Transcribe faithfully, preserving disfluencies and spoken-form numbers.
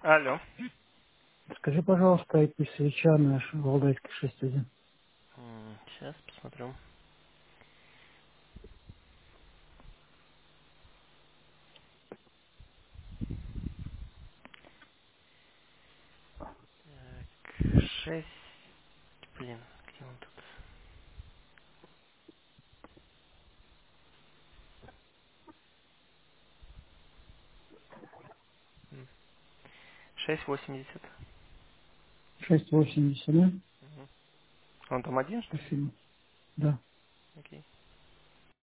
Алло. Скажи, пожалуйста, ай пи свеча наш Валдайский шесть один. М, Сейчас посмотрю. Так, шесть. Блин, где он тут? М, шесть восемьдесят. шесть восемьдесят, да? Мгм. Он там один, что ли? Спасибо. Да. Окей.